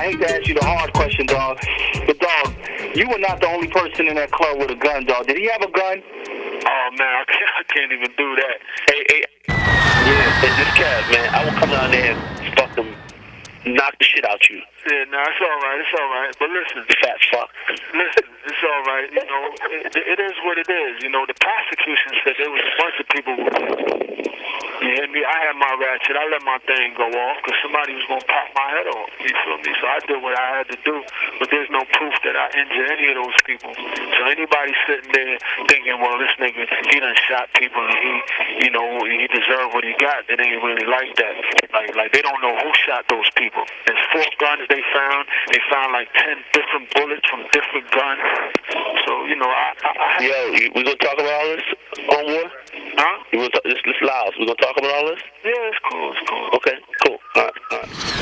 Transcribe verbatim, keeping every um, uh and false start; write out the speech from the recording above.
I hate to ask you the hard question, dog. But, dog, you were not the only person in that club with a gun, dog. Did he have a gun? Oh, man, I can't, I can't even do that. Hey, hey, yeah, it's this cat, man. I will come down there and fucking knock the shit out you. Yeah, nah, it's all right, it's all right. But listen, fat fuck. Listen, it's all right. You know, it, it is what it is. You know, the prosecution said there was a bunch of people. You hear me? I had my ratchet. I let my thing go off because somebody was gonna pop my head off. You feel me? So I did what I had to do. But there's no proof that I injured any of those people. So anybody sitting there thinking, well, this nigga, he done shot people and he, you know, he deserved what he got, it ain't really like that. Like, like they don't know who shot those people. There's four guns they found. They found like ten different bullets from different guns. So, you know, I... I, I Yo, you, we gonna talk about all this on war? Huh? You gonna talk, this, this loud. We gonna talk about all this? Yeah, it's cool, it's cool. Okay, cool. All right, all right.